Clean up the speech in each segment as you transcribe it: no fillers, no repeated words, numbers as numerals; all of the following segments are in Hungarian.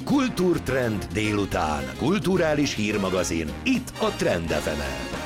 Kultúrtrend délután. Kulturális hírmagazin. Itt a Trend FM-en.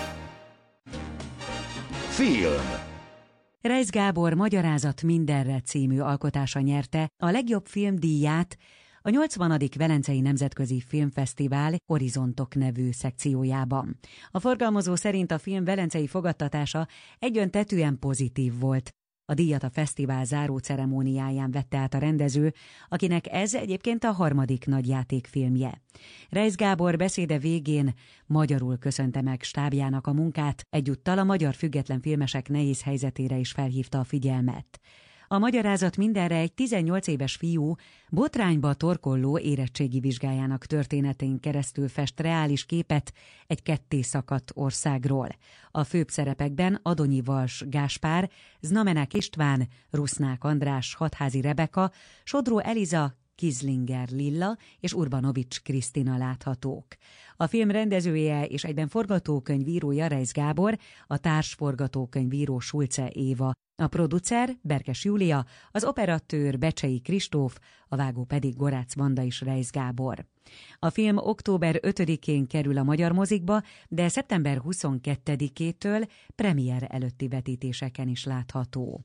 Film. Reisz Gábor Magyarázat mindenre című alkotása nyerte a legjobb film díját a 80. Velencei Nemzetközi Filmfesztivál Horizontok nevű szekciójában. A forgalmazó szerint a film velencei fogadtatása egyöntetűen pozitív volt. A díjat a fesztivál záró ceremóniáján vette át a rendező, akinek ez egyébként a harmadik nagyjátékfilmje. Reisz Gábor beszéde végén magyarul köszönte meg stábjának a munkát, egyúttal a magyar független filmesek nehéz helyzetére is felhívta a figyelmet. A magyarázat mindenre egy 18 éves fiú botrányba torkolló érettségi vizsgájának történetén keresztül fest reális képet egy kettészakadt országról. A főbb szerepekben Adonyi Vals Gáspár, Znamenák István, Rusznák András, Hatházi Rebeka, Sodró Eliza, Kizlinger Lilla és Urbanovics Krisztina láthatók. A film rendezője és egyben forgatókönyvírója Reisz Gábor, a társforgatókönyvíró Sulce Éva, a producer Berkes Júlia, az operatőr Becsei Kristóf, a vágó pedig Gorácz Vanda és Reisz Gábor. A film október 5-én kerül a magyar mozikba, de szeptember 22-től premier előtti vetítéseken is látható.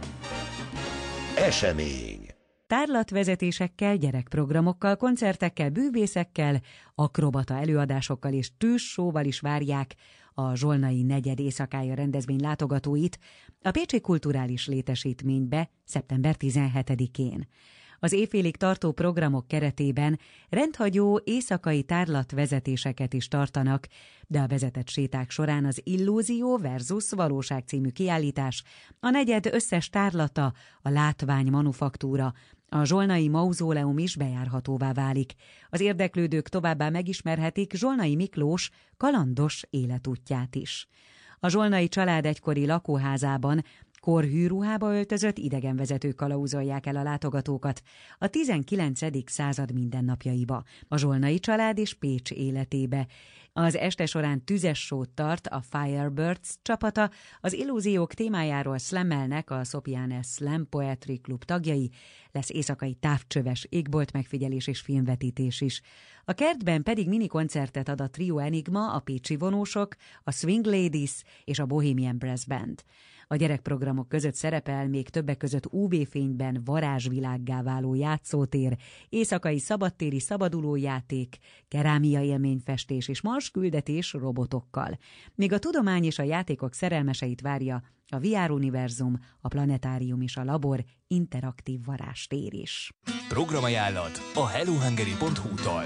Esemény. Tárlatvezetésekkel, gyerekprogramokkal, koncertekkel, bűvészekkel, akrobata előadásokkal és tűzsóval is várják a Zsolnai negyed éjszakája rendezvény látogatóit a Pécsi Kulturális Létesítménybe szeptember 17-én. Az éjfélig tartó programok keretében rendhagyó éjszakai tárlatvezetéseket is tartanak, de a vezetett séták során az Illúzió versus Valóság című kiállítás, a negyed összes tárlata, a látvány manufaktúra, a Zsolnai mauzóleum is bejárhatóvá válik. Az érdeklődők továbbá megismerhetik Zsolnai Miklós kalandos életútját is. A zsolnai család egykori lakóházában korhű ruhába öltözött idegenvezetők kalauzolják el a látogatókat a 19. század mindennapjaiba, a zsolnai család és Pécs életébe. Az este során tüzes sót tart a Firebirds csapata, az illúziók témájáról slammelnek a Szopianes Slam Poetry Club tagjai, lesz éjszakai távcsöves égbolt megfigyelés és filmvetítés is. A kertben pedig minikoncertet ad a Trio Enigma, a Pécsi Vonósok, a Swing Ladies és a Bohemian Brass Band. A gyerekprogramok között szerepel még többek között UV-fényben varázsvilággá váló játszótér, éjszakai szabadtéri szabadulójáték, kerámia élményfestés és marsküldetés robotokkal. Míg a tudomány és a játékok szerelmeseit várja a VR Univerzum, a Planetárium és a Labor interaktív varázstér is. Programajánlat a hellohungary.hu-tól.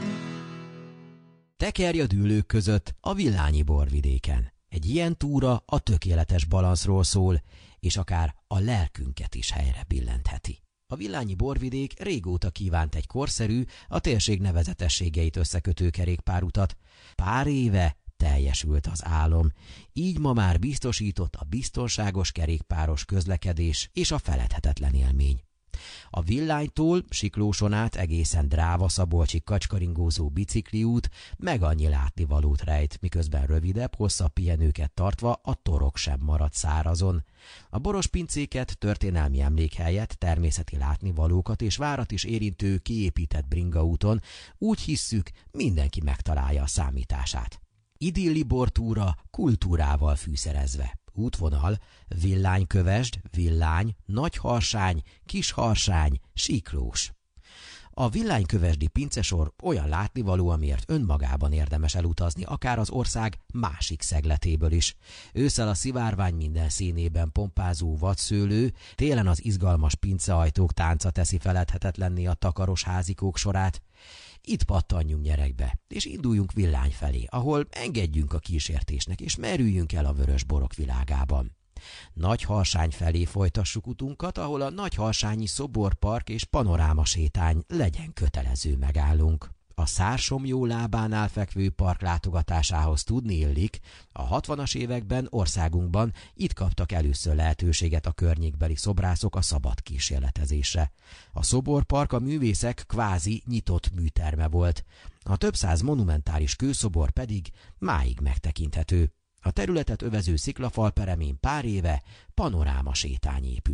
Tekerj a dűlők között a Villányi borvidéken. Egy ilyen túra a tökéletes balanszról szól, és akár a lelkünket is helyre billentheti. A Villányi borvidék régóta kívánt egy korszerű, a térség nevezetességeit összekötő kerékpárutat. Pár éve teljesült az álom, így ma már biztosított a biztonságos kerékpáros közlekedés és a feledhetetlen élmény. A Villánytól Siklóson át egészen Dráva-Szabolcsig kacskaringózó bicikliút meg annyi látnivalót rejt, miközben rövidebb, hosszabb pihenőket tartva a torok sem marad szárazon. A boros pincéket, történelmi emlékhelyet, természeti látnivalókat és várat is érintő kiépített bringaúton úgy hisszük, mindenki megtalálja a számítását. Idilli bortúra kultúrával fűszerezve. Útvonal: Villánykövesd, Villány, Nagyharsány, Kisharsány, Siklós. A villánykövesdi pincesor olyan látnivaló, amiért önmagában érdemes elutazni, akár az ország másik szegletéből is. Ősszel a szivárvány minden színében pompázó vadszőlő, télen az izgalmas pinceajtók tánca teszi feledhetetlenné a takaros házikók sorát. Itt pattanjunk nyerekbe, és induljunk Villány felé, ahol engedjünk a kísértésnek, és merüljünk el a vörös borok világában. Nagyharsány felé folytassuk utunkat, ahol a Nagyharsányi Szoborpark és Panorámasétány legyen kötelező megállunk. A Szársomjó lábánál fekvő park látogatásához tudni illik, a 60-as években országunkban itt kaptak először lehetőséget a környékbeli szobrászok a szabad kísérletezésre. A Szoborpark a művészek kvázi nyitott műterme volt, a több száz monumentális kőszobor pedig máig megtekinthető. A területet övező sziklafal peremén pár éve panorámasétány épült.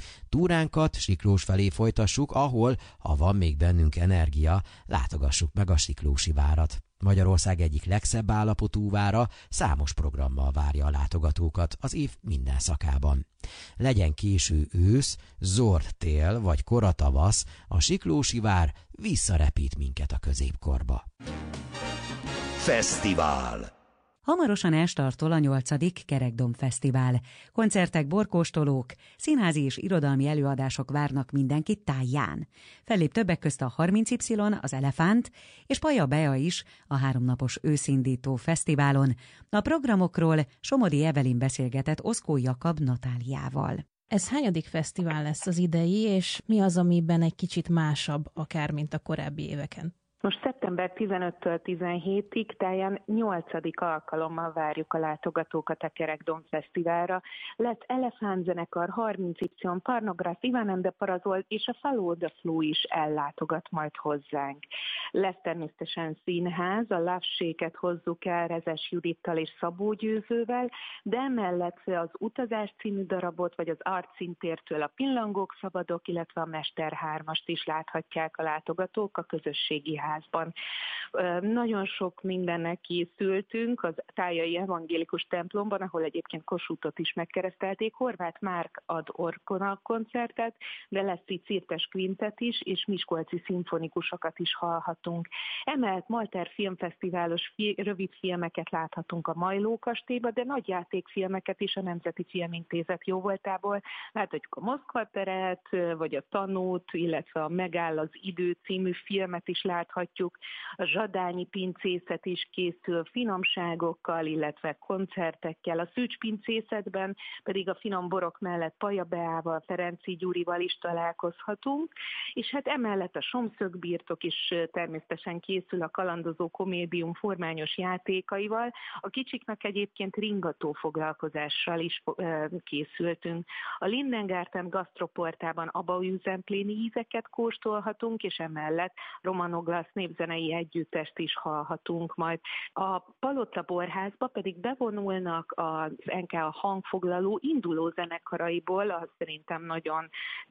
Túránkat Siklós felé folytassuk, ahol, ha van még bennünk energia, látogassuk meg a Siklósi várat. Magyarország egyik legszebb állapotú vára számos programmal várja a látogatókat az év minden szakában. Legyen késő ősz, zord tél vagy kora tavasz, a Siklósi vár visszarepít minket a középkorba. Fesztivál. Hamarosan elstartol a 8. Kerekdomb Fesztivál. Koncertek, borkóstolók, színházi és irodalmi előadások várnak mindenkit táján. Fellép többek közt a 30Y, az Elefánt, és Paja Bea is a 3 napos őszindító fesztiválon. A programokról Somodi Evelyn beszélgetett Oszkó Jakab Natáliával. Ez hányadik fesztivál lesz az idei, és mi az, amiben egy kicsit másabb akár, mint a korábbi éveken? Most szeptember 15-től 17-ig táján 8. alkalommal várjuk a látogatókat a Kerekdomb Fesztiválra. Lesz Elefántzenekar, 30Y, Parnográf, Iván de Parazol és a Follow the Flow is ellátogat majd hozzánk. Lesz természetesen színház, a Love Shake-et hozzuk el Rezes Judittal és Szabó Győzővel, de emellett az Utazás című darabot, vagy az Artszíntértől a Pillangók szabadok, illetve a Mester 3-ast is láthatják a látogatók a közösségi házban. Nagyon sok mindennek készültünk az Tájai Evangélikus templomban, ahol egyébként Kossuthot is megkeresztelték. Horváth Márk ad orgona koncertet, de lesz itt Cirtes Quintet is, és miskolci szimfonikusokat is hallhatunk. Emellett Malter Filmfesztiválos rövidfilmeket láthatunk a Majló kastélyba, de nagyjátékfilmeket is a Nemzeti Filmintézet jóvoltából. Láthatjuk a Moszkva teret, vagy a Tanút, illetve a Megáll az idő című filmet is láthatjuk. A zsadányi pincészet is készül finomságokkal, illetve koncertekkel. A Szűcs pincészetben pedig a finom borok mellett Paja Beával, Ferenczy Gyurival is találkozhatunk, és hát emellett a Somszögbirtok is természetesen készül a kalandozó komédium formányos játékaival. A kicsiknek egyébként ringató foglalkozással is készültünk. A Lindengarten gasztroportában abaújüzempléni ízeket kóstolhatunk, és emellett Romanoglasz népzenei együttest is hallhatunk majd. A Palota Borházba pedig bevonulnak az NK hangfoglaló induló zenekaraiból, az szerintem nagyon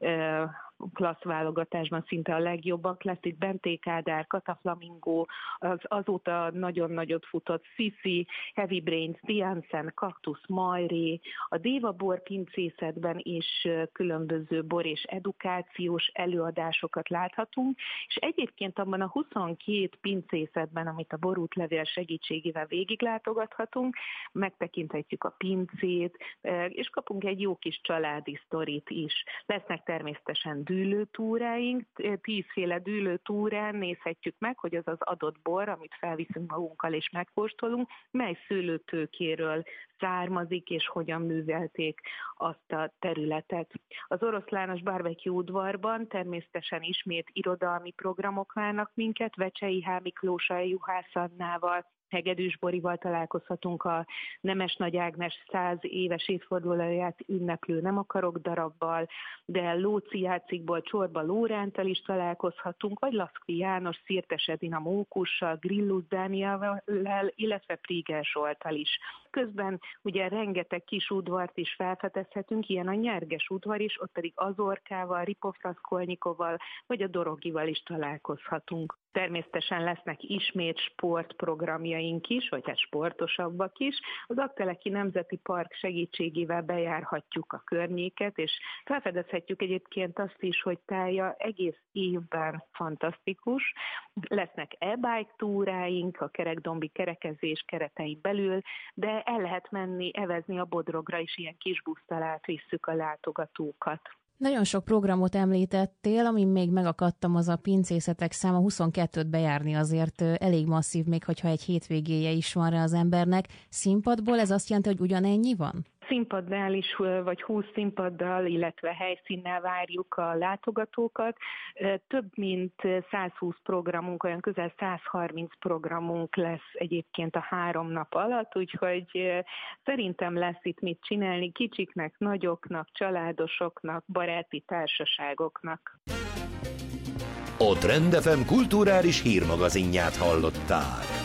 klassz válogatásban szinte a legjobbak. Lesz itt Benték Ádár, Kata Flamingo, az azóta nagyon nagyot futott Sisi, Heavy Brains, Diansen, Kaktusz, Majré, a Déva bor pincészetben is különböző bor és edukációs előadásokat láthatunk, és egyébként abban a 22 pincészetben, amit a borútlevél segítségével végiglátogathatunk, megtekinthetjük a pincét, és kapunk egy jó kis családi sztorit is. Lesznek természetesen dűlőtúráink, 10 féle dűlőtúrán nézhetjük meg, hogy az az adott bor, amit felviszünk magunkkal és megkóstolunk, mely szőlőtőkéről származik, és hogyan művelték azt a területet. Az Oroszlános Barbecue udvarban természetesen ismét irodalmi programok várnak minket, Vecsei H. Miklóssal, Juhász Annával, Hegedűs Borival találkozhatunk, a Nemes Nagy Ágnes 100 éves évfordulóját ünneplő Nem akarok darabbal, de Lóci Jácikból Csorba Lórántal is találkozhatunk, vagy Laszkvi János, Szirtes Edina Mókussal, Grillus Dániellel, illetve Príger Zsolttal is. Közben ugye rengeteg kis udvart is felfedezhetünk, ilyen a Nyerges udvar is, ott pedig Azorkával, Ripov Raskolnyikovval, vagy a Dorogival is találkozhatunk. Természetesen lesznek ismét sportprogramjaink is, vagy hát sportosabbak is. Az Aggteleki Nemzeti Park segítségével bejárhatjuk a környéket, és felfedezhetjük egyébként azt is, hogy Tája egész évben fantasztikus. Lesznek e-bike túráink a kerekdombi kerekezés keretein belül, de el lehet menni, evezni a Bodrogra is, ilyen kis busztal átvisszük a látogatókat. Nagyon sok programot említettél, amin még megakadtam, az a pincészetek száma. 22-t bejárni azért elég masszív, még hogyha egy hétvégéje is van rá az embernek. Színpadból ez azt jelenti, hogy ugyanennyi van? Színpaddal is, vagy 20 színpaddal, illetve helyszínnel várjuk a látogatókat. Több mint 120 programunk, olyan közel 130 programunk lesz egyébként a 3 nap alatt, úgyhogy szerintem lesz itt mit csinálni kicsiknek, nagyoknak, családosoknak, baráti társaságoknak. A Trend FM kulturális hírmagazinját hallották.